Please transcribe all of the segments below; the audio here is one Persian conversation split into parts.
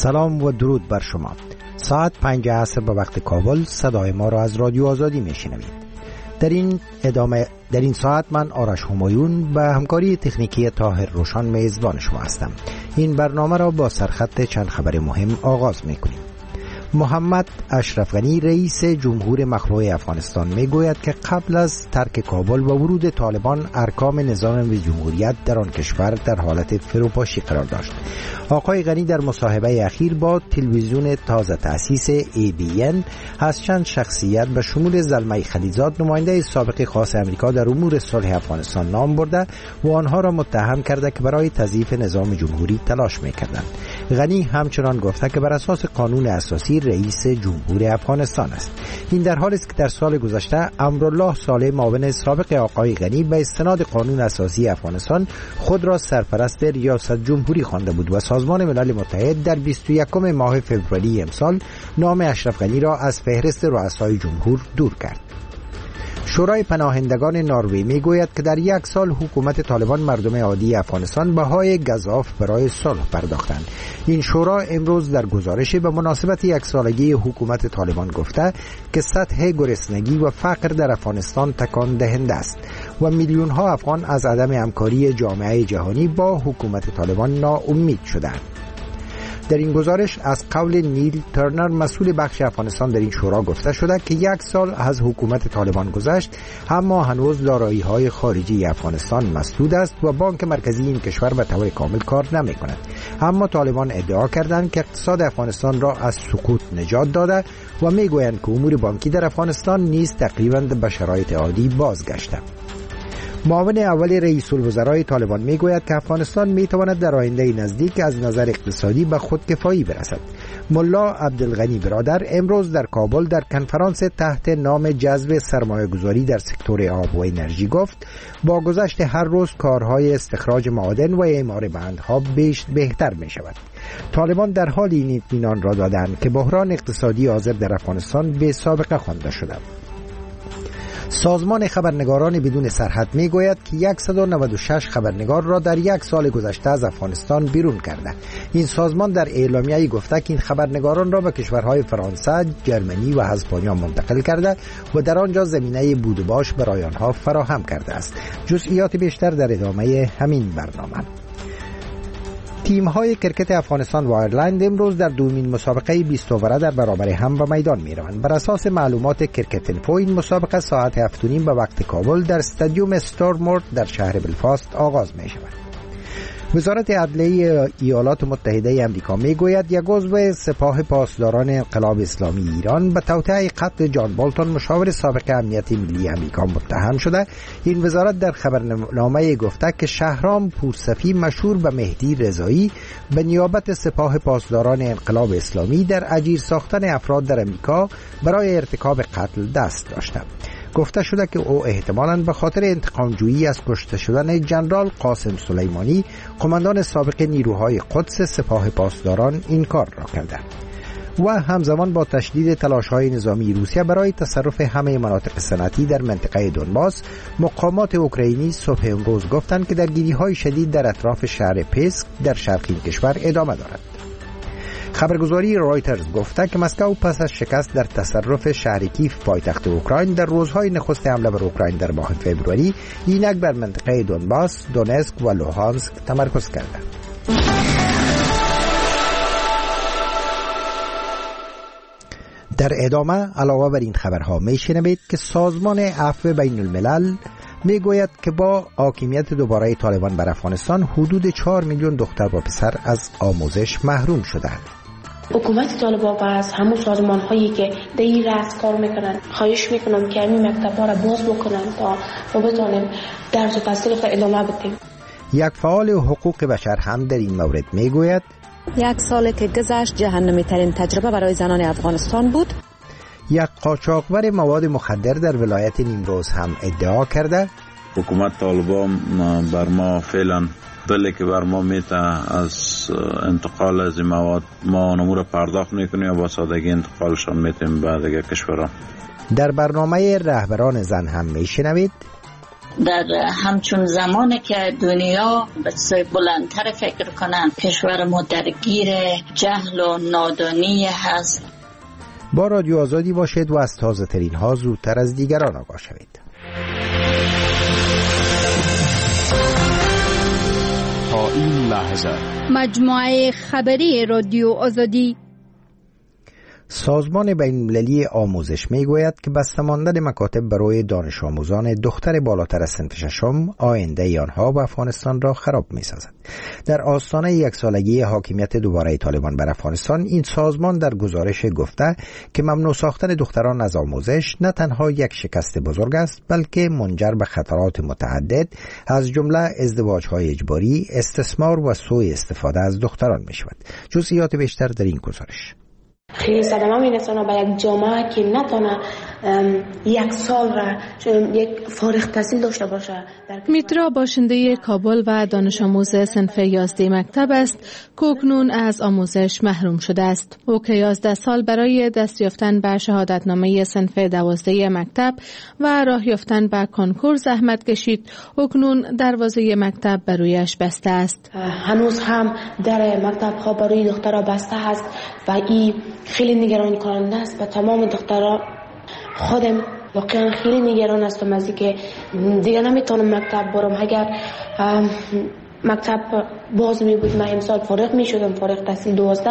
سلام و درود بر شما. ساعت 5 عصر به وقت کابل صدای ما را از رادیو آزادی میشنوید. در این ساعت من آرش همایون به همکاری تکنیکی طاهر روشان میزبان شما هستم. این برنامه را با سرخط چند خبر مهم آغاز میکنیم. محمد اشرف غنی رئیس جمهور مخلوع افغانستان میگوید که قبل از ترک کابل و ورود طالبان ارکان نظام جمهوریت در آن کشور در حالت فروپاشی قرار داشت. آقای غنی در مصاحبه اخیر با تلویزیون تازه تأسیس ABN از چند شخصیت به شمول زلمه خلیزاد نماینده سابق خاص امریکا در امور صلح افغانستان نام برده و آنها را متهم کرده که برای تضعیف نظام جمهوری تلاش می‌کردند. غنی همچنان گفته که بر اساس قانون اساسی رئیس جمهور افغانستان است. این در حالی است که در سال گذشته امرالله صالح معاون سابق آقای غنی به استناد قانون اساسی افغانستان خود را سرپرست ریاست جمهوری خوانده بود و سازمان ملل متحد در 21 ماه فوریه امسال نام اشرف غنی را از فهرست رؤسای جمهور دور کرد. شورای پناهندگان نروژ میگوید که در یک سال حکومت طالبان مردم عادی افغانستان بهای گزاف برای صلح پرداختند. این شورا امروز در گزارشی به مناسبت یک سالگی حکومت طالبان گفته که سطح گرسنگی و فقر در افغانستان تکان دهنده است و میلیون ها افغان از عدم همکاری جامعه جهانی با حکومت طالبان ناامید شدند. در این گزارش از قول نیل ترنر مسئول بخش افغانستان در این شورا گفته شده که یک سال از حکومت طالبان گذشت اما هنوز دارایی‌های خارجی افغانستان مسدود است و بانک مرکزی این کشور به طور کامل کار نمی‌کند. اما طالبان ادعا کردند که اقتصاد افغانستان را از سقوط نجات داده و میگویند که امور بانکی در افغانستان نیز تقریباً به شرایط عادی بازگشته. معاون اول رئیس الوزرای طالبان میگوید که افغانستان میتواند در آینده نزدیک از نظر اقتصادی به خودکفایی برسد. ملا عبدالغنی برادر امروز در کابل در کنفرانس تحت نام جذب سرمایه‌گذاری در سکتور آب و انرژی گفت با گذشت هر روز کارهای استخراج معادن و اعمار بندها بهتر می شود. طالبان در حال این اطمینان را دادند که بحران اقتصادی حاضر در افغانستان به سابقه خوانده شده. سازمان خبرنگاران بدون سرحد میگوید که 196 خبرنگار را در یک سال گذشته از افغانستان بیرون کرده. این سازمان در اعلامیه‌ای گفته که این خبرنگاران را به کشورهای فرانسه، جرمنی و اسپانیا منتقل کرده و در آنجا زمینه بود و باش برای آنها فراهم کرده است. جزئیات بیشتر در ادامه همین برنامه. تیم‌های کرکت افغانستان و آیرلند امروز در دومین مسابقه 20 اووره در برابر هم به میدان می‌روند. بر اساس معلومات کرکت اینفو این مسابقه ساعت 7:30 به وقت کابل در استادیوم استورمورت در شهر بلفاست آغاز می‌شود. وزارت عدلیه ایالات متحده آمریکا میگوید یک عضو سپاه پاسداران انقلاب اسلامی ایران به توطئه قتل جان بولتون مشاور سابق امنیت ملی آمریکا متهم شده. این وزارت در خبرنامه گفته که شهرام پورصفی مشهور به مهدی رضایی به نیابت سپاه پاسداران انقلاب اسلامی در اجیر ساختن افراد در آمریکا برای ارتکاب قتل دست داشته. گفته شده که او احتمالاً به خاطر انتقامجویی از کشته شدن جنرال قاسم سلیمانی قماندان سابق نیروهای قدس سپاه پاسداران این کار را کرده و همزمان با تشدید تلاش‌های نظامی روسیه برای تصرف همه مناطق صنعتی در منطقه دونباس، مقامات اوکراینی صبح امروز گفتند که درگیری‌های شدید در اطراف شهر پسک در شرقی کشور ادامه دارد. خبرگزاری رایترز گفته که مسکو پس از شکست در تصرف شهر کیف پایتخت اوکراین در روزهای نخست حمله بر اوکراین در ماه فوریه اینک بر منطقه دونباس، دونسک و لوهانسک تمرکز کرده. در ادامه علاوه بر این خبرها میشنوید که سازمان عفو بین الملل میگوید که با حاکمیت دوباره طالبان بر افغانستان حدود 4 میلیون دختر و پسر از آموزش محروم شدند. حکومت طالبان از همون سازمان هایی که در این رأس کار میکنن خواهش میکنم که همین مکتب ها را باز بکنن تا ما بتونیم درس و تحصیل خود ادامه بدیم. یک فعال حقوق بشر هم در این مورد میگوید یک سال که گذشت جهنمی ترین تجربه برای زنان افغانستان بود. یک قاچاقبر مواد مخدر در ولایت نیمروز هم ادعا کرده حکومت طالبان بر ما فعلا بله که بر ما میته از انتقال از این مواد ما نمور پرداخت میکنیم و با سادگی انتقالشان میتیم به دیگر کشورها. در برنامه رهبران زن هم میشنوید در همچون زمانی که دنیا بسیار بلندتر فکر کنن، کشور ما درگیر جهل و نادانی هست. با رادیو آزادی باشید و از تازه ترین ها زودتر از دیگران آگاه شوید. تا این لحظه مجموعه خبری رادیو آزادی. سازمان بین‌المللی آموزش میگوید که بسته ماندن مکاتب برای دانش آموزان دختر بالاتر از صنف ششم آینده آنها و افغانستان را خراب می‌سازد. در آستانه یک سالگی حاکمیت دوباره طالبان بر افغانستان، این سازمان در گزارش گفته که ممنوع ساختن دختران از آموزش نه تنها یک شکست بزرگ است، بلکه منجر به خطرات متعدد از جمله ازدواج‌های اجباری، استثمار و سوء استفاده از دختران می‌شود. جزئیات بیشتر در این گزارش. خیلی صدمه میرسونه به یک جامعه که نتونه یک سال را یک فارغ التحصیل داشته باشه. میترا باشنده کابل و دانش آموز صنف 11 مکتب است که اکنون از آموزش محروم شده است. او که 11 سال برای دست یافتن به شهادتنامه صنف 12 مکتب و راه یافتن به کنکور زحمت کشید، اکنون دروازه مکتب برویش بسته است. هنوز هم در مکتب ها برای دخترها بسته است و این خیلی نگران کننده است. به تمام دخترها خودم واقعا خیلی نگران هستم از اینکه دیگه نمیتونم مکتب برم. اگر مکتب باز می بود من امسال فارغ می شدم، فارغ التحصیل 12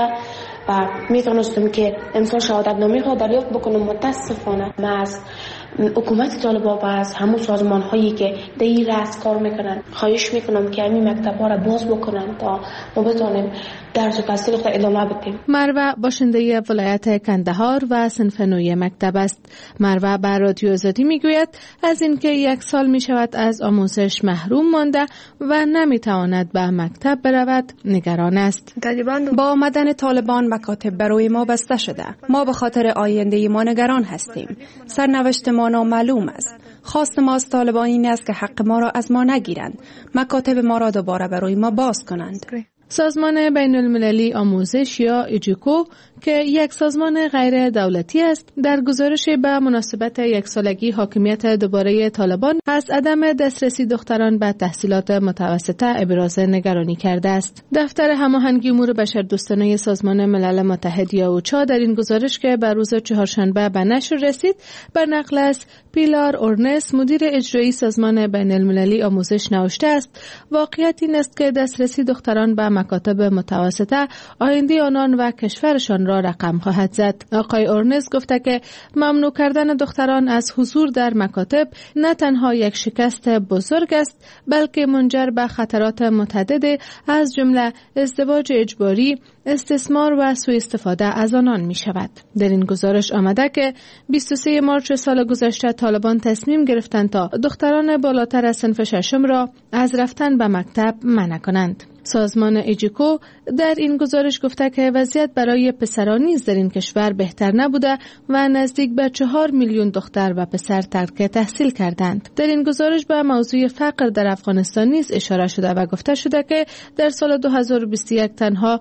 و میتونستم که امسال شهادتنامه ها دریافت بکنم. متاسفانه من از حکومت طالبان و از همون سازمان هایی که در این رأس کار میکنن خواهش میکنم که همین مکتب ها را باز بکنن تا ما بتونیم درس و تحصیل خود ادامه بدیم. مروه باشنده ولایت کندهار و صنف 9 مکتب است. مروه بر رادیو آزادی میگوید از اینکه یک سال میشود از آموزش محروم مانده و نمیتواند به مکتب برود نگران است. با آمدن طالبان مکاتب برای ما بسته شده. ما به خاطر آینده ما نگران هستیم. سرنوشت ما نامعلوم است. خواست ما از طالبان این است که حق ما را از ما نگیرند. مکاتب ما را دوباره برای ما باز کنند. سازمان بین‌المللی آموزش یا ایجیکو که یک سازمان غیر دولتی است، در گزارش به مناسبت یک سالگی حاکمیت دوباره طالبان از عدم دسترسی دختران به تحصیلات متوسطه ابراز نگرانی کرده است. دفتر هماهنگی امور بشردوستانه سازمان ملل متحد یا اوچا در این گزارش که بر روز چهارشنبه به نشر رسید، بر نقل از پیلار اورنس مدیر اجرایی سازمان بین‌المللی آموزش نوشته است: واقعیت این است که دسترسی دختران به مکاتب متوسطه آینده آنان و کشورشان را رقم خواهد زد. آقای اورنس گفته که ممنوع کردن دختران از حضور در مکاتب نه تنها یک شکست بزرگ است، بلکه منجر به خطرات متعدد از جمله ازدواج اجباری، استثمار و سوء استفاده از آنان می شود. در این گزارش آمده که 23 مارس سال گذشته طالبان تصمیم گرفتند تا دختران بالاتر از صنف ششم را از رفتن به مکتب منع کنند. سازمان ایجیکو در این گزارش گفته که وضعیت برای پسران نیز در این کشور بهتر نبوده و نزدیک به 4 میلیون دختر و پسر ترک تحصیل کردند. در این گزارش به موضوع فقر در افغانستان نیز اشاره شده و گفته شده که در سال 2021 تنها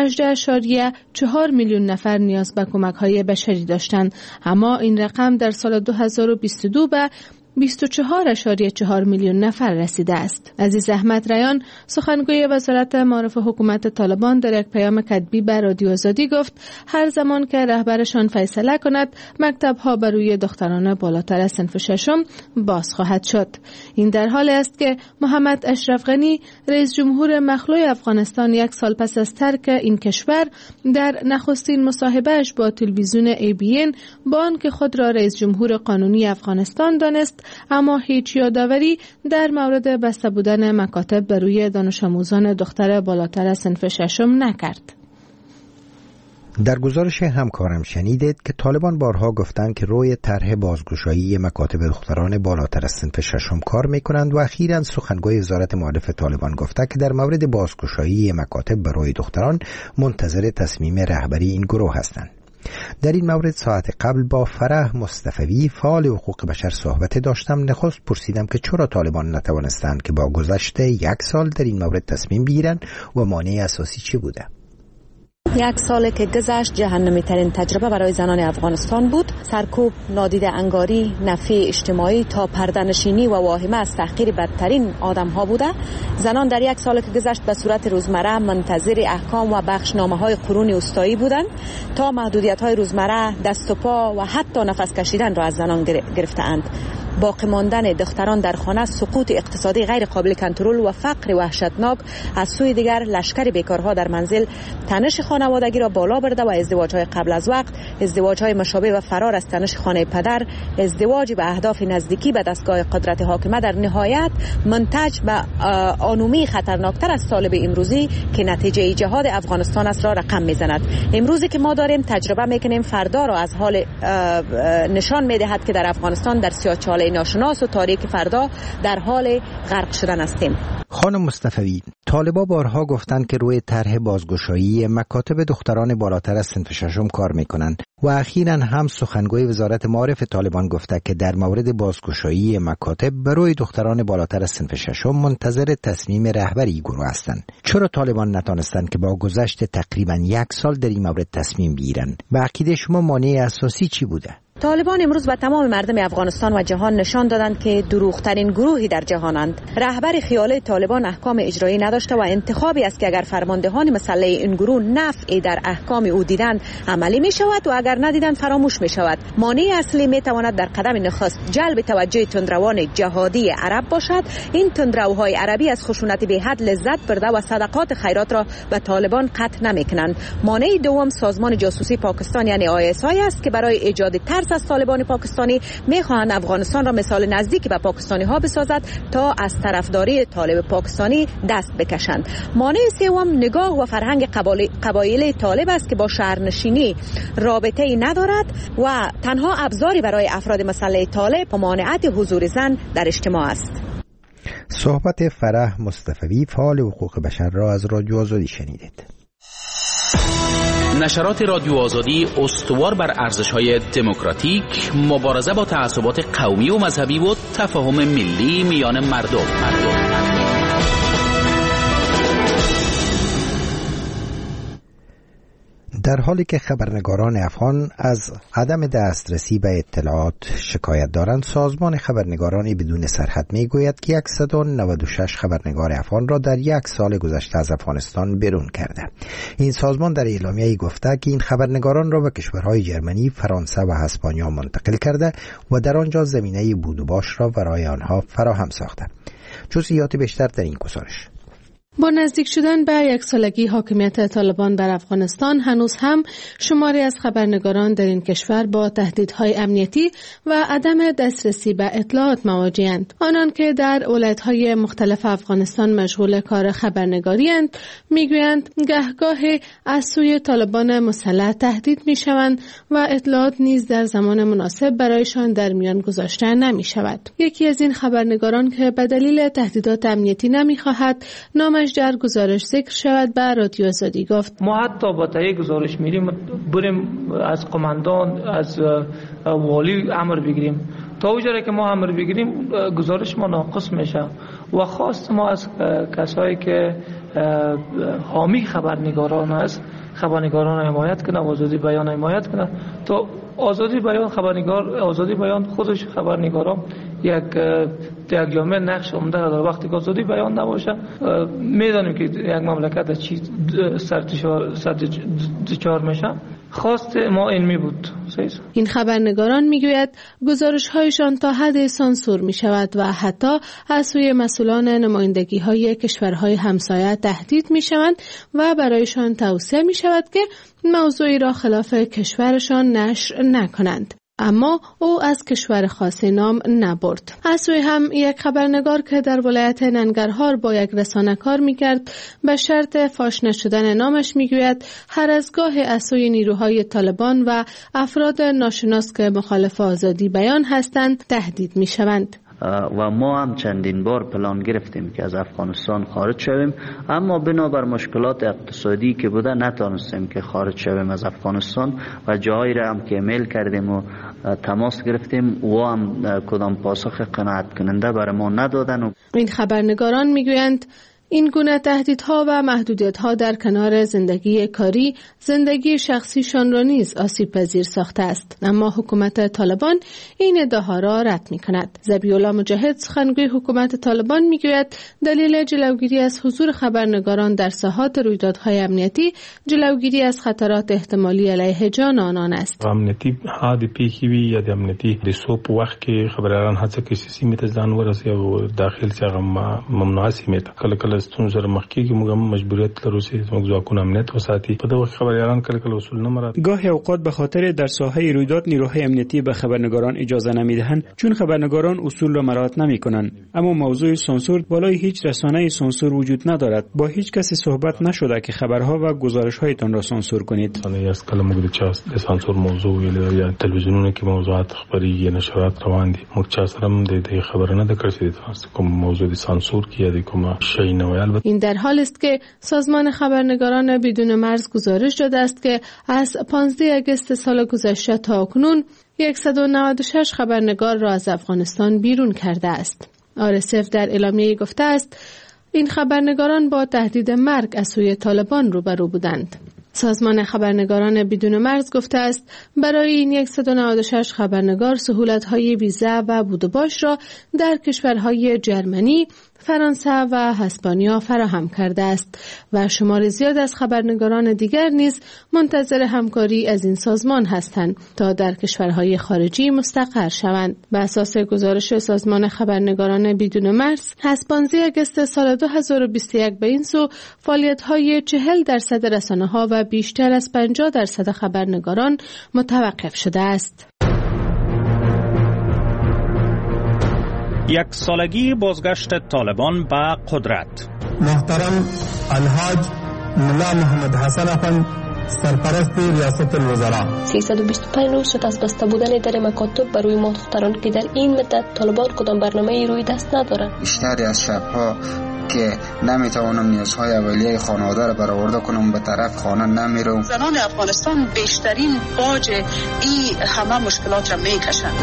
18.4 میلیون نفر نیاز به کمک‌های بشری داشتند، اما این رقم در سال 2022 به 24.4 میلیون نفر رسیده است. عزیز احمد ریان سخنگوی وزارت معارف حکومت طالبان در یک پیام کتبی به رادیو آزادی گفت هر زمان که رهبرشان فیصله کند مکتب‌ها برای دختران بالاتر از صنف ششم باز خواهد شد. این در حالی است که محمد اشرف غنی رئیس جمهور مخلوع افغانستان یک سال پس از ترک این کشور در نخستین مصاحبه‌اش با تلویزیون ABN با آنکه خود را رئیس جمهور قانونی افغانستان دانست، اما هیچ یادآوری در مورد بسته بودن مکاتب برای دانش آموزان دختر بالاتر از صنف ششم نکرد. در گزارش همکارم شنیدید که طالبان بارها گفتند که روی طرح بازگشایی مکاتب دختران بالاتر از صنف ششم کار می‌کنند و اخیراً سخنگوی وزارت معارف طالبان گفته که در مورد بازگشایی مکاتب برای دختران منتظر تصمیم رهبری این گروه هستند. در این مورد ساعت قبل با فرح مصطفی فعال حقوق بشر صحبت داشتم. نخست پرسیدم که چرا طالبان نتوانستند که با گذشت یک سال در این مورد تصمیم بگیرند و مانع اساسی چی بوده؟ یک سال که گذشت جهنمی ترین تجربه برای زنان افغانستان بود. سرکوب، نادیده انگاری، نفی اجتماعی تا پرده‌نشینی و واهمه از تحقیر بدترین آدم ها بوده. زنان در یک سال که گذشت به صورت روزمره منتظر احکام و بخشنامه های قرون اوستایی بودند تا محدودیت های روزمره، دست و پا و حتی نفس کشیدن را از زنان گرفتند. باقی ماندن دختران در خانه، سقوط اقتصادی غیر قابل کنترل و فقر وحشتناک، از سوی دیگر لشکر بیکارها در منزل تنش خانوادگی را بالا برده و ازدواج‌های قبل از وقت، ازدواج‌های مشابه و فرار از تنش خانه پدر، ازدواج به اهداف نزدیکی به دستگاه قدرت حاکمه در نهایت منتج به آنومی خطرناکتر از سال امروزی که نتیجه جهاد افغانستان است را رقم میزند. امروزی که ما داریم تجربه میکنیم فردا را از حال نشان میدهد که در افغانستان در سیاه‌چاله ناشناس و تاریک فردا در حال غرق شدن هستیم. خانم مصطفی، طالبا بارها گفتند که روی طرح بازگشایی مکاتب دختران بالاتر از صنف ششم کار میکنند و اخیراً هم سخنگوی وزارت معارف طالبان گفته که در مورد بازگشایی مکاتب برای دختران بالاتر از صنف ششم منتظر تصمیم رهبری گروه هستند. چرا طالبان نتانستند که با گذشت تقریباً یک سال در این مورد تصمیم بگیرند؟ به عقیده شما مانع اساسی چی بوده؟ طالبان امروز به تمام مردم افغانستان و جهان نشان دادند که دروغترین گروهی در جهانند. رهبر خیالی طالبان احکام اجرایی نداشته و انتخابی است که اگر فرماندهان مسئله این گروه نفعی در احکام او دیدند عملی می شود و اگر ندیدند فراموش می شود. مانع اصلی می تواند در قدم نخست جلب توجه تندروان جهادی عرب باشد. این تندروهای عربی از خشونت به حد لذت برده و صدقات خیرات را به طالبان قطع نمی کنند. مانع دوم سازمان جاسوسی پاکستان یعنی ISI است که برای ایجاد ترس از طالبان پاکستانی میخواهند افغانستان را مثال نزدیک به پاکستانی ها بسازد تا از طرفداری طالب پاکستانی دست بکشند. مانع سوم نگاه و فرهنگ قبایلی طالب است که با شهرنشینی رابطه ای ندارد و تنها ابزاری برای افراد مسلح طالب ممانعت حضور زن در اجتماع است. صحبت فرح مصطفی فعال حقوق بشر را از رادیو آزادی شنیدید. نشرات رادیو آزادی استوار بر ارزش‌های دموکراتیک، مبارزه با تعصبات قومی و مذهبی و تفاهم ملی میان مردم. در حالی که خبرنگاران افغان از عدم دسترسی به اطلاعات شکایت دارند، سازمان خبرنگاران بدون سرحد میگوید که 196 خبرنگار افغان را در یک سال گذشته از افغانستان بیرون کرده. این سازمان در اعلامیه‌ای گفته که این خبرنگاران را به کشورهای جرمنی، فرانسه و اسپانیا منتقل کرده و در آنجا زمینه بود و باش را برای آنها فراهم ساخته. جزئیات بیشتر در این گزارش. با نزدیک شدن به یک سالگی حاکمیت طالبان بر افغانستان، هنوز هم شماری از خبرنگاران در این کشور با تهدیدهای امنیتی و عدم دسترسی به اطلاعات مواجه‌اند. آنان که در ولایت‌های مختلف افغانستان مشغول کار خبرنگاری‌اند، میگویند گهگاهی از سوی طالبان مسلح تهدید می‌شوند و اطلاعات نیز در زمان مناسب برایشان در میان گذاشته نمی‌شود. یکی از این خبرنگاران که به دلیل تهدیدات امنیتی نمی‌خواهد نام در گزارش ذکر شود به رادیو آزادی گفت: ما حتی با تهیه گزارش میریم بریم از قماندان، از والی امر بگیریم. تا اونجایی که ما امر بگیریم گزارش ما ناقص میشه و خواست ما از کسایی که حامی خبرنگاران است، خبرنگاران حمایت کنه و آزادی بیان حمایت کنه. تا آزادی بیان خبرنگار، آزادی بیان خودش خبرنگاران یک جامعه نقش عمده داره. وقتی که آزادی بیان نباشه میدانیم که یک مملکت از چی دچار میشه. خواست ما علمی بود. این خبرنگاران میگوید گزارش‌هایشان تا حد سانسور می شود و حتی از سوی مسئولان نمایندگی‌های کشورهای همسایه تهدید می شوند و برایشان توصیه می شود که موضوعی را خلاف کشورشان نشر نکنند. اما او از کشور خاصی نام نبرد. از سوی هم یک خبرنگار که در ولایت ننگرهار با یک رسانه کار میکرد به شرط فاش نشدن نامش میگوید هر از گاه از سوی نیروهای طالبان و افراد ناشناس که مخالف آزادی بیان هستند تهدید میشوند. و ما هم چندین بار پلان گرفتیم که از افغانستان خارج شویم، اما بنابر مشکلات اقتصادی که بوده نتونستیم که خارج شویم از افغانستان و جایی را هم که ایمیل کردیم و تماس گرفتیم و هم کدام پاسخ قناعت کننده برای ما ندادن. این خبرنگاران میگویند این گونه تهدیدها و محدودیت‌ها در کنار زندگی کاری، زندگی شخصیشان را نیز آسیب پذیر ساخته است. اما حکومت طالبان این ادعاها را رد می‌کند. ذبیح‌الله مجاهد سخنگوی حکومت طالبان می‌گوید دلیل جلوگیری از حضور خبرنگاران در ساحات رویدادهای امنیتی جلوگیری از خطرات احتمالی علیه جان آنان است. امنیتی حادثه پیښې وي یا د امنیتی د سو په وخت کې خبريالان هڅه کوي چې سیمې ته ځان ورسوي او داخل څخه ممنوعه سیمې ته کله ستونزه مخکې موږ هم مجبوریت لرو چې موږ ځواکونه امنیت وساتي. په دغه خبريالان کله اصول نه مراد. گاهی اوقات به خاطر در ساحه رویداد نیروهای امنیتی به خبرنگاران اجازه نمیدهند چون خبرنگاران اصول را مراعات نمیکنند. اما موضوع سانسور بالای هیچ رسانه سانسور وجود ندارد. با هیچ کسی صحبت نشده که خبرها و گزارش‌هایتان را سانسور کنید. از کله موږ د سانسور موضوع یا تلویزیونونو کې موضوعات خبري نشرات روان دي. موږ چا سره هم د خبره نه کړی چې کوم موضوع د سانسور کې یا د کوم شی نه. این در حال است که سازمان خبرنگاران بدون مرز گزارش داده است که از 15 آگوست سال گذشته تا اکنون 196 خبرنگار را از افغانستان بیرون کرده است. RSF در اعلامیه گفته است این خبرنگاران با تهدید مرگ از سوی طالبان روبرو بودند. سازمان خبرنگاران بدون مرز گفته است برای این 196 خبرنگار سهولت‌های ویزا و بود و باش را در کشورهای جرمنی، فرانسه و اسپانیا فراهم کرده است و شمار زیاد از خبرنگاران دیگر نیز منتظر همکاری از این سازمان هستند تا در کشورهای خارجی مستقر شوند. بر اساس گزارش سازمان خبرنگاران بدون مرز، از 15 آگوست سال 2021 به این سو فعالیت‌های 40% رسانه‌ها و بیشتر از 50% خبرنگاران متوقف شده است. یک سالگی بازگشت طالبان به قدرت. محترم الحاج ملا محمد حسن افند سرپرست ریاست الوزراء 325 روز شد از بسته بودن در مکاتب برای ما دختران که در این مدت طالبان کدام برنامه روی دست ندارند. بیشتری از شبها که نمیتوانم نیازهای اولیه خانواده را برآورده کنم به طرف خانه نمیرم. زنان افغانستان بیشترین باج این همه مشکلات را میکشند.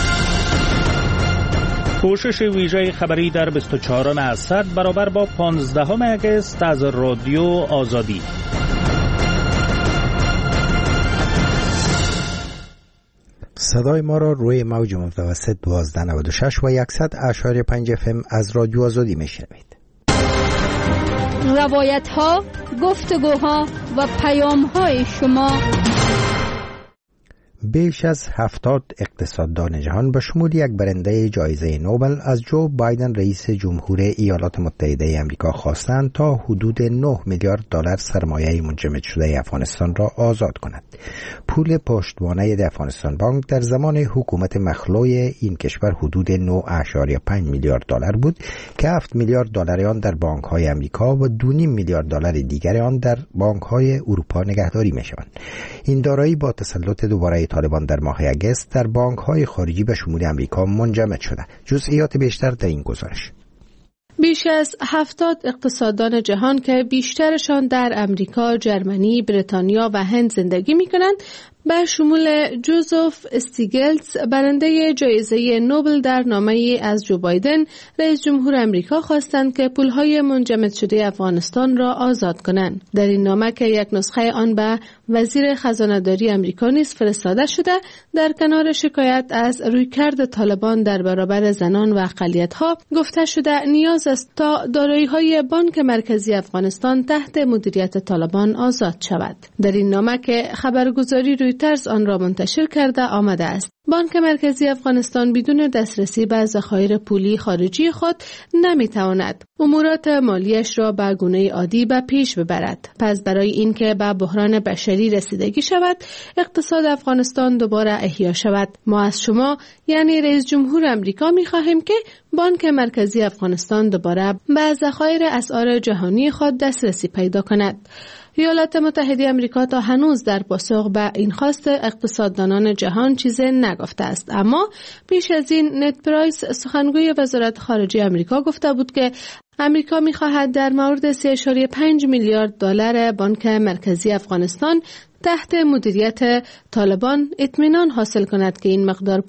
کوشش ویژه خبری در 24 اسد برابر با 15 آگوست از رادیو آزادی. صدای ما را روی موج متوسط 1296 و 100.5 FM از رادیو آزادی میشنوید. روایت ها، گفتگوها و پیام های شما. بیش از 70 اقتصاددان جهان به شمول یک برنده جایزه نوبل از جو بایدن رئیس جمهور ایالات متحده آمریکا خواستند تا حدود 9 میلیارد دلار سرمایه منجمد شده افغانستان را آزاد کند. پول پشتوانه افغانستان بانک در زمان حکومت مخلوع این کشور حدود 9.5 میلیارد دلار بود که 7 میلیارد دلار آن در بانک های آمریکا و 2.5 میلیارد دلار دیگر آن در بانک های اروپا نگهداری می شوند. این دارایی با تسلط دوباره طالبان در ماه آگوست در بانک‌های خارجی به شمول آمریکا منجمد شده. جزئیات بیشتر در این گزارش. بیش از 70 اقتصاددان جهان که بیشترشان در امریکا، جرمنی، بریتانیا و هند زندگی می‌کنند، به شمول جوزف استیگلتز برنده جایزه نوبل در نامه‌ای از جو بایدن رئیس جمهور آمریکا خواستند که پول‌های منجمد شده افغانستان را آزاد کنند. در این نامه که یک نسخه آن به وزیر خزانه‌داری آمریکا نیز فرستاده شده، در کنار شکایت از رویکرد طالبان در برابر زنان و اقلیت‌ها گفته شده نیاز است تا دارایی‌های بانک مرکزی افغانستان تحت مدیریت طالبان آزاد شود. در این نامه که خبرگزاری رویترز آن را منتشر کرده آمده است بانک مرکزی افغانستان بدون دسترسی به ذخایر پولی خارجی خود نمیتواند امورات مالیش را به گونه عادی به پیش ببرد. پس برای اینکه به بحران بشری رسیدگی شود، اقتصاد افغانستان دوباره احیا شود، ما از شما یعنی رئیس جمهور آمریکا می‌خواهیم که بانک مرکزی افغانستان دوباره به ذخایر اسعار جهانی خود دسترسی پیدا کند. ایالات متحده آمریکا تا هنوز در پاسخ به این خواست اقتصاددانان جهان چیزی نگفته است، اما پیش از این نت پرایس سخنگوی وزارت خارجه آمریکا گفته بود که آمریکا می‌خواهد در مورد 3.5 میلیارد دلار بانک مرکزی افغانستان تحت مدیریت طالبان اطمینان حاصل کند که این مقدار پول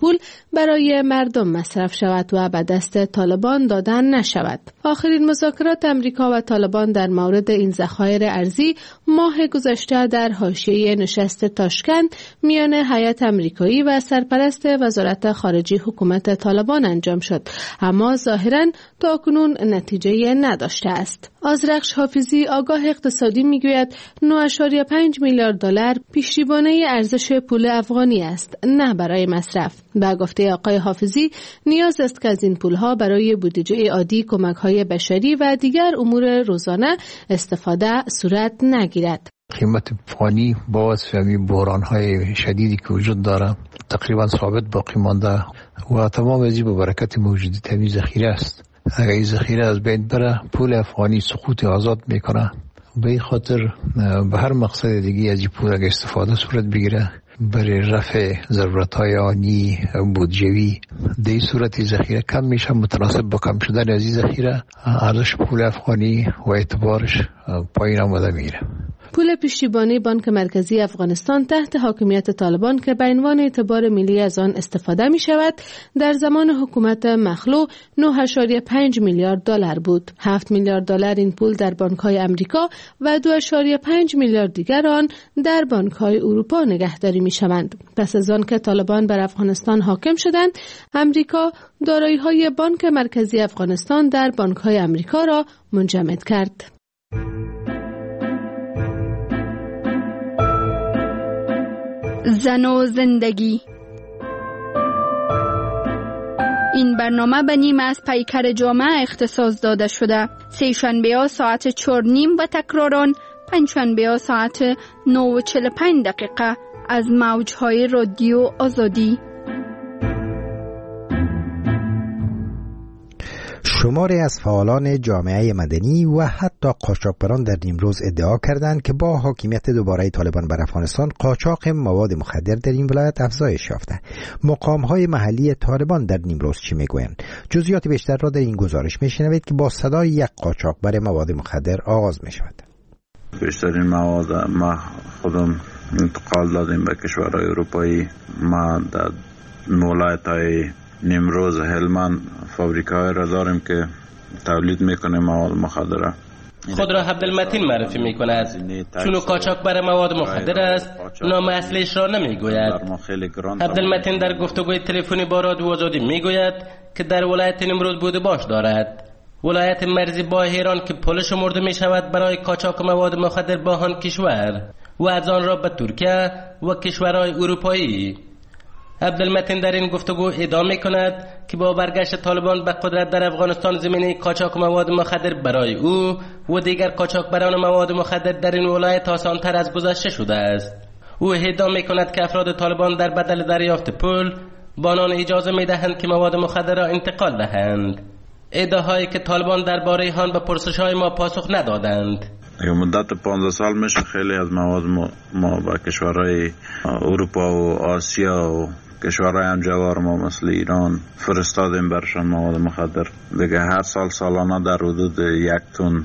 برای مردم مصرف شود و به دست طالبان دادن نشود. آخرین مذاکرات امریکا و طالبان در مورد این ذخایر ارزی ماه گذشته در حاشیه نشست تاشکند میان هیئت امریکایی و سرپرست وزارت خارجه حکومت طالبان انجام شد، اما ظاهراً تاکنون نتیجه نداشته است. آذرخش حافظی آگاه اقتصادی میگوید 9.5 میلیارد دلار پیش‌بینی ارزش پول افغانی است، نه برای مصرف. با گفته آقای حافظی نیاز است که از این پولها برای بودجه عادی، کمک‌های بشری و دیگر امور روزانه استفاده صورت نگیرد. قیمت افغانی با واسه بحران‌های شدیدی که وجود داره تقریبا ثابت باقی مانده و تمام از این برکت موجودیت همین ذخیره است. اگر این ذخیره از بین بره پول افغانی سقوط آزاد میکنه. به این خاطر به هر مقصد دیگه از این پول اگر استفاده صورت بگیره برای رفع ضرورت‌های آنی بودجوی در این صورت ذخیره کم میشه. متناسب با کم شدن از این ذخیره ارزش پول افغانی و اعتبارش پایین آمده میره. پول پشتیبانی بانک مرکزی افغانستان تحت حاکمیت طالبان که به عنوان اعتبار ملی از آن استفاده می شود در زمان حکومت مخلوع 9.5 میلیارد دلار بود. 7 میلیارد دلار این پول در بانک‌های امریکا و 2.5 میلیارد دیگر آن در بانک‌های اروپا نگهداری می شوند. پس از آن که طالبان بر افغانستان حاکم شدند، امریکا دارایی‌های بانک مرکزی افغانستان در بانک‌های امریکا را منجمد کرد. زن و زندگی. این برنامه به نیمه از پیکر جامعه اختصاص داده شده. سه‌شنبه ها ساعت 4:30 و تکراران پنجشنبه ها ساعت 9:45 از موجهای رادیو آزادی. شماری از فعالان جامعه مدنی و حتی قاچاقبران در نیمروز ادعا کردند که با حاکمیت دوباره طالبان بر افغانستان قاچاق مواد مخدر در این ولایت افزایش یافته. مقام‌های محلی طالبان در نیمروز چی میگویند؟ جزئیات بیشتر را در این گزارش میشنوید که با صدای یک قاچاقبر مواد مخدر آغاز میشود. بیشترین مواد ما خودم انتقال دادیم به کشورهای اروپایی. ما در ولایت‌های نیمروز، هلمند فابریک‌های را داریم که تولید میکنه مواد مخدر. خود را عبدالمتین معرفی میکند. چون قاچاقبر مواد مخدر است، نام اصلیش را نمیگوید. عبدالمتین در گفتگوی تلفنی با رادیو آزادی میگوید که در ولایت نیمروز بود باش دارد. ولایت مرزی با ایران که پل شمرده میشود برای قاچاق مواد مخدر با آن کشور و از آن را به ترکیه و کشورهای اروپایی. عبدالمتین در این گفتگو ادعا کند که با برگشت طالبان به قدرت در افغانستان زمینه قاچاق مواد مخدر برای او و دیگر قاچاقبران مواد مخدر در این ولایت آسان‌تر از گذشته شده است. او ادعا کند که افراد طالبان در بدل دریافت پول با آنان اجازه می‌دهند که مواد مخدر را انتقال دهند. ادعاهایی که طالبان درباره آن به پرسش‌های ما پاسخ ندادند. مدت 15 سال میشه خیلی از مواد ما به کشورهای اروپا و آسیا و کشورهای همجوار ما مثل ایران فرستادیم برشان مواد مخدر. دیگه هر سال سالانه در حدود 1 تن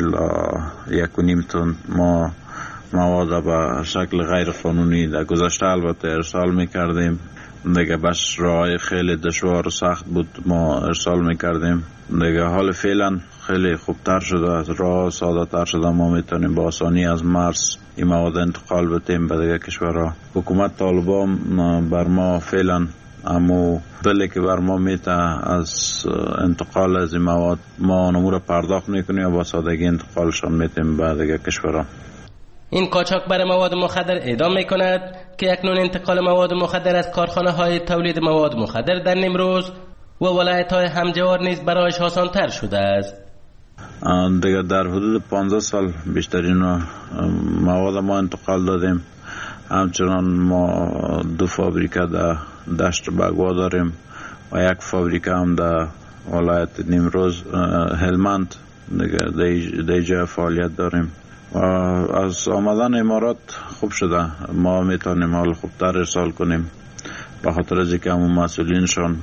الی 1.5 تن ما مواد به شکل غیر قانونی در گذشته البته ارسال میکردیم. دیگه بس راهی خیلی دشوار و سخت بود ما ارسال میکردیم. دیگه حال فعلا خیلی خوبتر شده، راه ساده تر شده، ما میتونیم با آسانی از مرز این مواد انتقال بدیم به دیگه کشورها. حکومت طالبان بر ما فعلا امو بله که بر ما میته از انتقال از این مواد ما امور پرداخت میکنیم و با سادگی انتقالشان میتیم به دیگه کشورها. این قاچاقبر مواد مخدر ادعا میکند که اکنون انتقال مواد مخدر از کارخانه‌های تولید مواد مخدر در نیمروز و ولایت‌های همجوار نیز برایش آسان‌تر شده است. دیگه در حدود 15 سال بیشترین مواد ما انتقال دادیم. همچنان ما 2 فابریکه در دشت بگوا داریم و 1 فابریکه هم در ولایت نیمروز هلمند دیگه جای فعالیت داریم. و از آمدن امارات خوب شده، ما میتونیم حال خوبتر ارسال کنیم به خاطر از اینکه همون مسئولینشان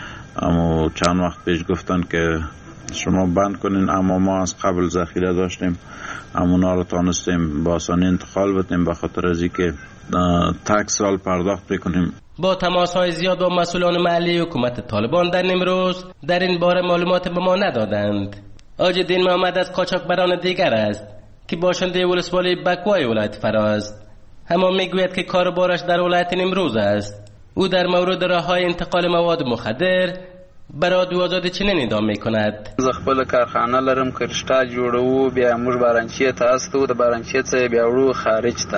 اما چند وقت پیش گفتن که شما بند کنین، اما ما از قبل ذخیره داشتیم، همونا رو تانستیم با آسانی انتقال بدیم به خاطر از اینکه تکس سال پرداخت بکنیم. با تماس‌های زیاد با مسئولان محلی حکومت طالبان در نیمروز در این باره معلومات به ما ندادند. آجدین محمد از قاچاقبران دیگر است که باشنده ولسوالی بکوای ولایت فرا است. اما میگوید که کاروبارش در ولایت نیمروز است. او در مورد راه‌های انتقال مواد مخدر برای دو آزادی چنین ادعا می‌کند: زه خپل کارخانه لرم، کرشتا جوړو، بیا موږ بارانچی ته استو، د بارانچی څخه بیا وړو خارج ته.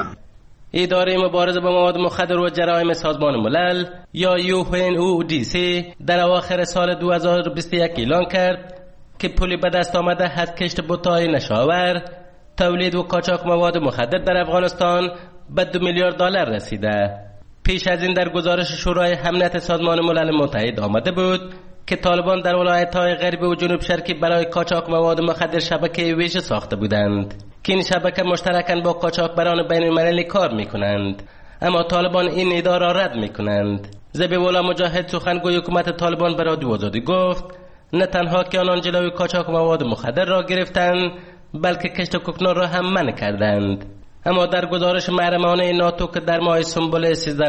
اداره مبارزه با مواد مخدر و جرایم سازمان ملل یا UNODC در اواخر سال 2021 اعلان کرد که پولی به دست آمده از کشت بوت‌های نشاور، تولید و قاچاق مواد مخدر در افغانستان به $2 میلیارد رسیده. پیش از این در گزارش شورای امنیت سازمان ملل متحد آمده بود که طالبان در ولایت‌های غربی و جنوب شرقی برای قاچاق مواد مخدر شبکه ویژه ساخته بودند که این شبکه مشترکاً با قاچاقبران بین‌المللی کار می‌کنند، اما طالبان این ادعا را رد می‌کنند. ذبیح‌الله مجاهد سخنگوی حکومت طالبان به رادیو آزادی گفت نه تنها که آنان جلوی قاچاق مواد مخدر را گرفتند بلکه کشت کوکنار را هم منع کردند. اما در گزارش محرمانه ناتو که در ماه سنبل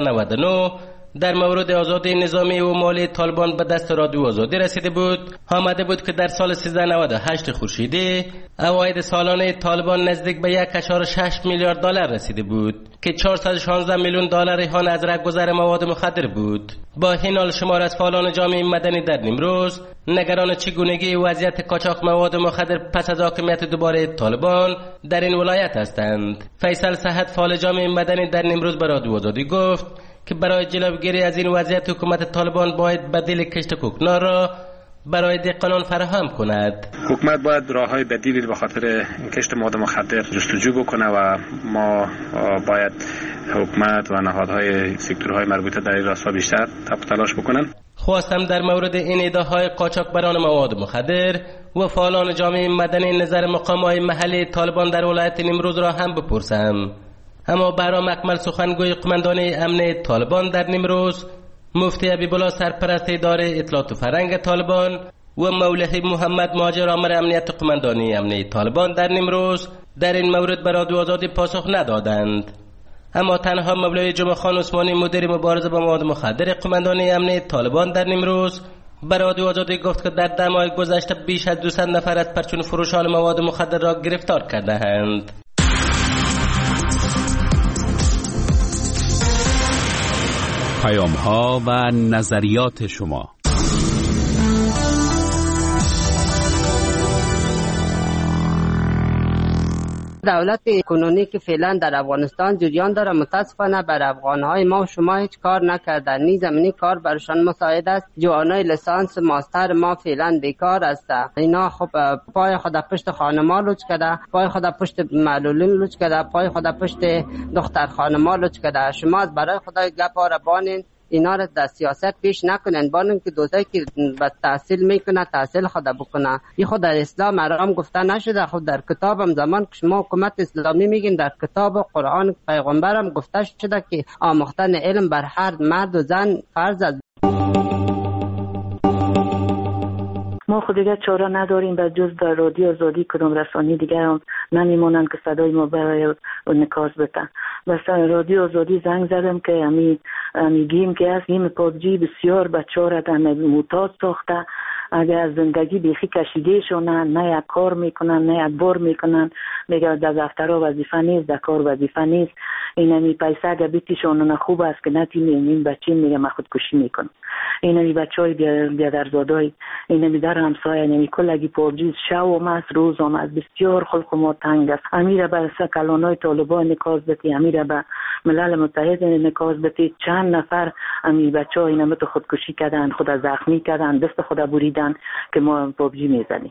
1399 در مورد آزادی نظامی و مالی طالبان به دست رادیو آزادی رسیده بود، آمده بود که در سال 1398 خورشیدی عواید سالانه طالبان نزدیک به $1.6 میلیارد رسیده بود که $416 میلیون آن از رهگذر مواد مخدر بود. با این حال شمار از فعالان جامعه مدنی در نیمروز نگران چگونگی وضعیت قاچاق مواد مخدر پس از حاکمیت دوباره طالبان در این ولایت هستند. فیصل صحت فعال جامعه مدنی در نیمروز به رادیو آزادی گفت که برای جلوگیری از این وضعیت حکومت طالبان باید بدیل کشت کوکنار را برای دهقانان فراهم کند. حکومت باید راههای بدیلی به خاطر کشت مواد مخدر جستجو بکنه و ما باید حکومت و نهادهای سکتورهای مربوطه در این راستا بیشتر تلاش بکنن. خواستم در مورد این ادعاهای قاچاقبران مواد مخدر و فعالان جامعه مدنی نظر مقام‌های محلی طالبان در ولایت نیمروز را هم بپرسم. اما برام اکمل سخنگوی قماندانی امنیت طالبان در نیمروز، مفتی حبیبالله سرپرست اداره اطلاعات و فرهنگ طالبان و مولوی محمد مهاجر آمر امنیت قماندانی امنیت طالبان در نیمروز در این مورد به رادیو آزادی پاسخ ندادند. اما تنها مولوی جمعه خان عثمانی مدیر مبارزه با مواد مخدر قماندانی امنیت طالبان در نیمروز به رادیو آزادی گفت که در 10 ماه گذشته بیش از 200 نفر از پرچون فروشان مواد مخدر را گرفتار کرده‌اند. پیام‌ها و نظریات شما. دولت کنونی که فعلا در افغانستان جریان داره متاسفانه بر افغانهای ما شما هیچ کار نکردن. نی زمینی کار برشان مساعد است. جوانای لیسانس ماستر ما فعلا بیکار است. اینا خب پای خود پشت خانما لوچ کرده، پای خود پشت معلولین لوچ کرده، پای خود پشت دختر خانما لوچ کرده. شما از برای خدای گپ را بانین اینا را در سیاست پیش نکنن. بانن که دوستایی که به تحصیل میکنه تحصیل خود بکنه. این خود در اسلام حرام گفته نشده. خود در کتابم زمان که شما حکومت اسلامی میگین در کتاب و قرآن پیغمبرم گفته شده که آموختن علم بر هر مرد و زن فرض است. ما خود دیگه چاره نداریم به جز در رادیو آزادی کدام رسانی دیگر هم نمیمونن که صدای ما برای نکاز بتن. بس رادیو آزادی زنگ زدم که گیم که از گیم پابجی بسیار بچه را در معتاد ساخته. اگر از زندگی بیخی کشیده شونن، نه یک کار میکنن نه یک بار میکنن، میگه در دفترها وظیفه نیست، در کار وظیفه نیست. اینمی پیسه اگر بیتیشون خوب است که نتیم این بچه میگه من خودکشی میکنم. اینمی بچه های بیادرزادای اینمی در همسایه اینمی کلگی پابجی شو هم است روز هم است. بسیار خلق ما تنگ است. امیره به کلانای طالبان نکاز بتی، امیره به ملل متحد نکاز بتی. چند نفر امی بچه ها اینمی تو خودکشی کردن، خود زخمی کردن، دست خود بریدن که ما پابجی میزنیم.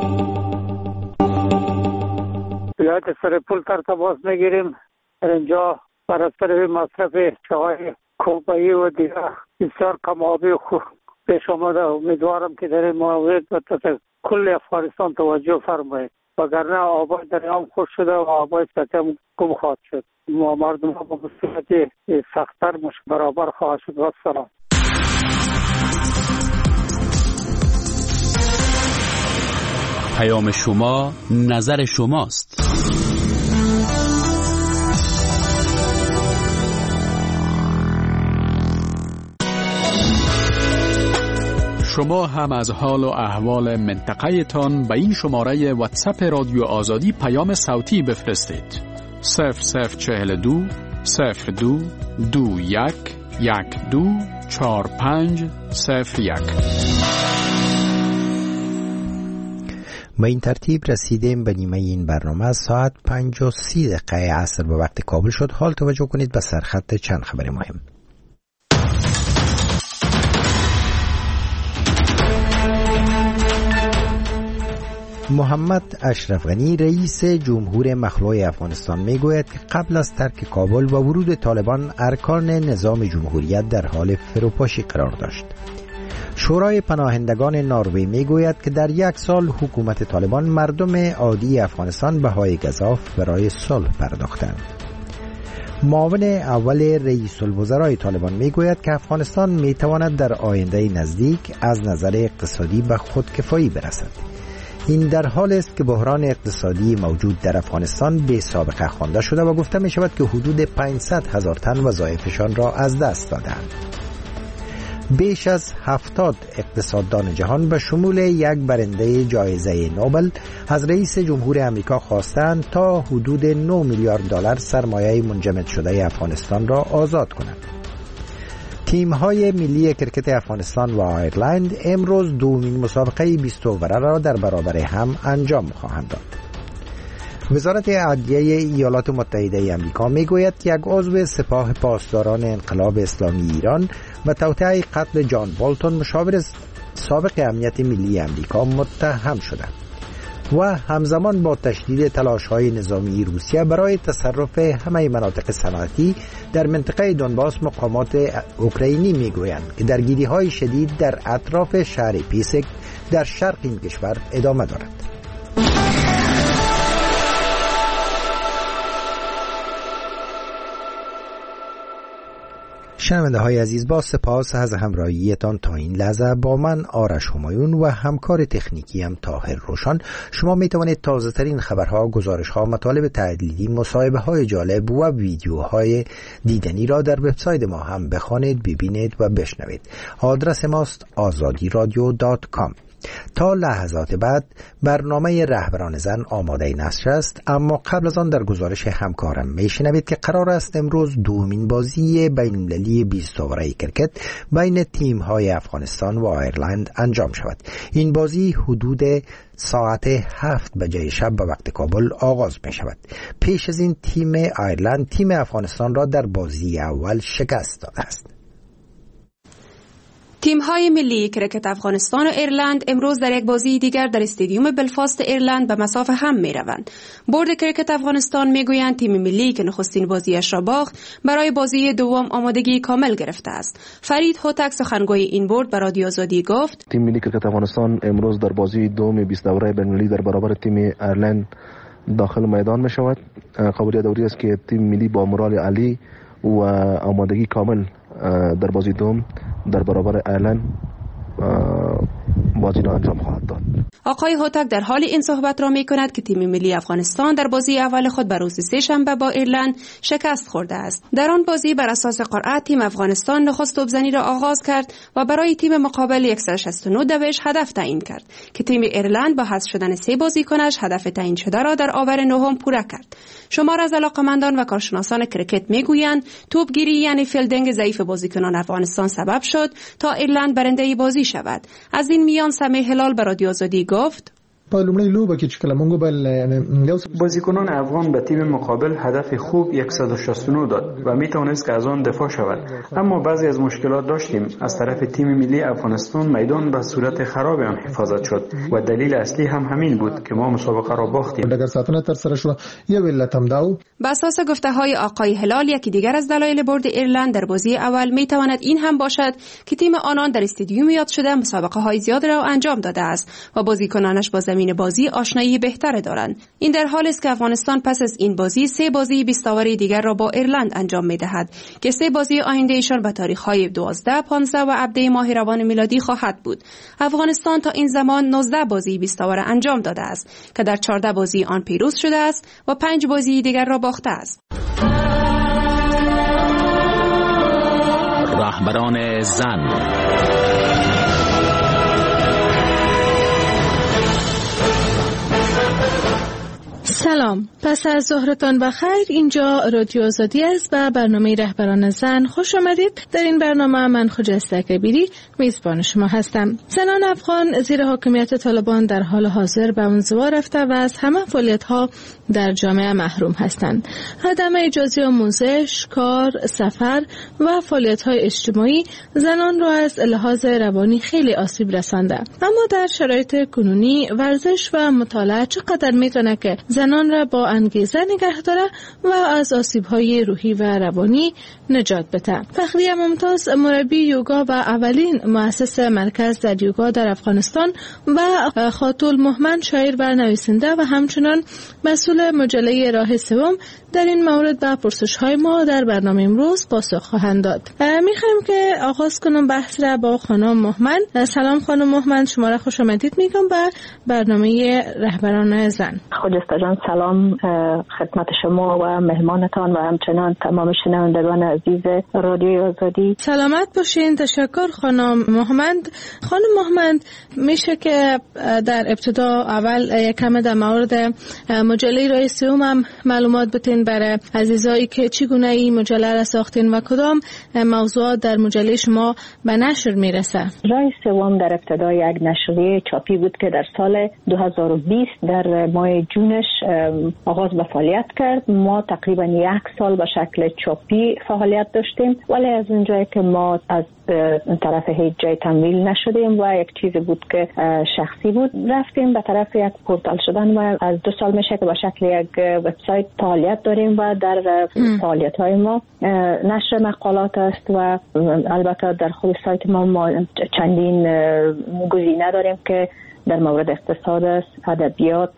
ولایت سرپل تماس میگیریم. اینجا بر اثر مصرف چای کوبایی و دیگر بسیار کم‌آبی پیش آمده. امیدوارم که در این مورد کل افغانستان توجه فرمایید، وگرنه آبای دریام خوش شده و آبای سطح هم گم خواهد شد. مردم ها با مصیبت سخت‌تر برابر خواهد شد. و سلام. پیام شما نظر شماست. شما هم از حال و احوال منطقه تان به این شماره واتساپ رادیو آزادی پیام صوتی بفرستید. 0042 02 21 12 4501. با این ترتیب رسیدیم به نیمه این برنامه. از ساعت 5:30 عصر به وقت کابل شد. حال توجه کنید به سرخط چند خبر مهم. محمد اشرف غنی رئیس جمهور مخلوع افغانستان میگوید که قبل از ترک کابل و ورود طالبان ارکان نظام جمهوریت در حال فروپاشی قرار داشت. شورای پناهندگان نروژ میگوید که در 1 سال حکومت طالبان مردم عادی افغانستان بهای گزاف برای صلح پرداختند. معاون اول رئیس الوزرای طالبان میگوید که افغانستان میتواند در آینده نزدیک از نظر اقتصادی به خودکفایی برسد. این در حال است که بحران اقتصادی موجود در افغانستان بی سابقه خوانده شده و گفته می شود که حدود 500,000 تن وظایفشان را از دست دادند. بیش از 70 اقتصاددان جهان به شمول یک برنده جایزه نوبل از رئیس جمهور امریکا خواستند تا حدود 9 میلیارد دلار سرمایه منجمد شده افغانستان را آزاد کنند. تیم‌های ملی کرکت افغانستان و آیرلند امروز دومین مسابقه 20 اووره را در برابر هم انجام خواهند داد. وزارت عدلیه ایالات متحده آمریکا میگوید که یک عضو سپاه پاسداران انقلاب اسلامی ایران و توطئه قتل جان بولتون مشاور سابق امنیت ملی آمریکا متهم شدند و همزمان با تشدید تلاش‌های نظامی روسیه برای تصرف همه مناطق صنعتی در منطقه دونباس، مقامات اوکراینی میگویند که درگیری‌های شدید در اطراف شهر پیسک در شرق این کشور ادامه دارد. شنونده های عزیز، با سپاس از همراهیتان تا این لحظه با من آرش همایون و همکار تکنیکی هم طاهر روشن. شما می توانید تازه ترین خبرها، گزارش‌ها، مطالب تحلیلی، مصاحبه های جالب و ویدیوهای دیدنی را در وبسایت ما هم بخوانید، ببینید و بشنوید. آدرس ماست azadiradio.com. تا لحظات بعد برنامه رهبران زن آماده نشر است، اما قبل از آن در گزارش همکارم میشنوید که قرار است امروز دومین بازی بین‌المللی 20 اووره کرکت بین تیم‌های افغانستان و آیرلند انجام شود. این بازی حدود ساعت 7 بجه شب به وقت کابل آغاز می شود. پیش از این تیم آیرلند تیم افغانستان را در بازی اول شکست داده است. تیم‌های ملی کرکت افغانستان و ایرلند امروز در یک بازی دیگر در استادیوم بلفاست ایرلند به مساف هم می‌روند. بورد کرکت افغانستان میگویند تیم ملی که نخستین بازیش را باخت برای بازی دوم آمادگی کامل گرفته است. فرید هوتک سخنگوی این بورد به رادیو آزادی گفت: تیم ملی کرکت افغانستان امروز در بازی دوم 20 اوره بین‌المللی در برابر تیم ایرلند داخل میدان می‌شود. قابل یادآوری است که تیم ملی با مورال عالی و آمادگی کامل در بازی دوم در برابر ایرلند بازی را انجام خواهد داد. آقای هوتک در حال این صحبت را می کند که تیم ملی افغانستان در بازی اول خود بر روز سه‌شنبه با ایرلند شکست خورده است. در آن بازی بر اساس قرعه تیم افغانستان نخست توپزنی را آغاز کرد و برای تیم مقابل 169 دوش هدف تعیین کرد که تیم ایرلند با حذف شدن 3 بازیکنش هدف تعیین شده را در آور نهم پوره کرد. شمار از علاقه‌مندان و کارشناسان کرکت میگویند توپگیری یعنی فیلدینگ ضعیف بازیکنان افغانستان سبب شد تا ایرلند برنده بازی شود. از این میان سمیع هلال به رادیو آزادی گفت: په لومړی لوبه کې چې کله موږ بل بازیکنان افغان به تیم مقابل هدف خوب 169 داد و می توانست که از آن دفاع شود، اما بعضی از مشکلات داشتیم. از طرف تیم ملی افغانستان میدان به صورت خراب آن حفاظت شد و دلیل اصلی هم همین بود که ما مسابقه را باختیم. ډګر ساتنه تر سره شو. یو علت هم دا. به اساس گفته‌های آقای هلال، یکی دیگر از دلایل برد ایرلند در بازی اول می تواند این هم باشد که تیم آنان در استادیوم یاد شده مسابقه‌های زیاد را انجام داده است و بازیکنانش با زمین بازی آشنایی بهتری دارند. این در حالی است که افغانستان پس از این بازی 3 بازی 20 اوره دیگر را با ایرلند انجام می‌دهد که 3 بازی آینده ایشان به تاریخ‌های 12، 15 و 17 ماه روان میلادی خواهد بود. افغانستان تا این زمان 19 بازی 20 اوره انجام داده است که در 14 بازی آن پیروز شده است و 5 بازی دیگر را باخته است. رهبران زن سلام، پس از ظهرتان بخیر. اینجا رادیو آزادی است و برنامه رهبران زن. خوش آمدید. در این برنامه من خجسته کبیری میزبان شما هستم. زنان افغان زیر حاکمیت طالبان در حال حاضر به انزوا رفته و از همه فعالیت‌ها در جامعه محروم هستند. عدم اجازه آموزش، کار، سفر و فعالیت‌های اجتماعی زنان را از لحاظ روانی خیلی آسیب رسانده. اما در شرایط کنونی ورزش و مطالعه چقدر میتونه که زنان را با انگیزه نگه داره و از آسیب‌های روحی و روانی نجات بده. فخریه ممتاز، مربی یوگا و اولین مؤسس مرکز در یوگا در افغانستان، و خاتون مهمن، شاعر و نویسنده و همچنان مسئول مجله راه سوم، در این مورد به پرسش‌های ما در برنامه امروز پاسخ خواهند داد. می‌خوایم که آغاز کنم بحث را با خانم مهمن. سلام خانم مهمن، شما را خوش آمدید میگم به برنامه رهبران زن. خجسته جان، سلام خدمت شما و مهمانتان و همچنان تمام شنوندگان عزیز رادیو آزادی. سلامت باشین. تشکر خانم مهمن. خانم مهمن، میشه که در ابتدا اول کم در مورد مجله راه سوم هم معلومات بتین برای عزیزایی که چگونه این مجله را ساختین و کدام موضوعات در مجله شما به نشر میرسه؟ راه سوم در ابتدا یک نشریه چاپی بود که در سال 2020 در ماه جونش آغاز به فعالیت کرد. ما تقریبا 1 سال به شکل چاپی فعالیت داشتیم، ولی از اونجایی که ما از طرف هیچ جای تمویل نشدیم و یک چیزی بود که شخصی بود، رفتیم به طرف یک پورتال شدن و از 2 سال میشه که به شکل یک وبسایت فعالیت داریم و در فعالیت‌های ما نشر مقالات است و البته در خود سایت ما چندین گزینه داریم که در مورد اقتصاد است، ادبیات،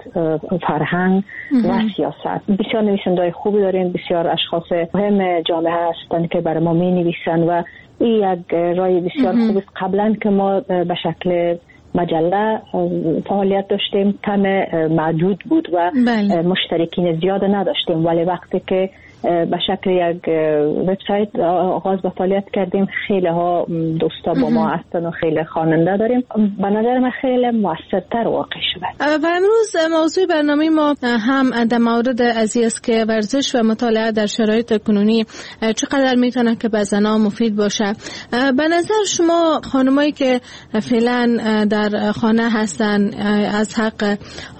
فرهنگ و سیاست. بسیار نویسنده‌های خوبی داریم، بسیار اشخاص مهم جامعه هستند که برای ما می‌نویسند و این یک راه بسیار خوب است. قبلا که ما به شکل مجله فعالیت داشتیم کم محدود بود و مشترکین زیاد نداشتیم، ولی وقتی که به شکل یک وبسایت آغاز به فعالیت کردیم، خیلی ها دوستا با ما هستن و خیلی خواننده داریم. به نظر من خیلی موثرتر واقع شده. و امروز موضوع برنامه ما هم در مورد ازی است که ورزش و مطالعه در شرایط کنونی چقدر میتونه که به زنان مفید باشه. به نظر شما خانمایی که فعلا در خانه هستن از حق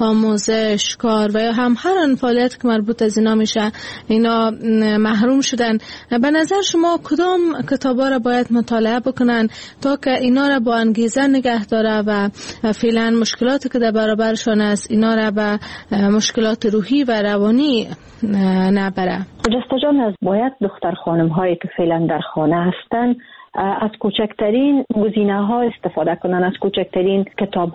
آموزش، کار و یا هم هر فعالیت که مربوط از اینا میشه، اینا محروم شدن، به نظر شما کدام کتابا را باید مطالعه بکنن تا که اینا را با انگیزه نگه داره و فعلا مشکلاتی که در برابرشان است اینا را به مشکلات روحی و روانی نبره؟ خجسته جان، از باید دختر خانم هایی که فعلا در خانه هستن از کوچکترین گزینه ها استفاده کنن، از کوچکترین کتاب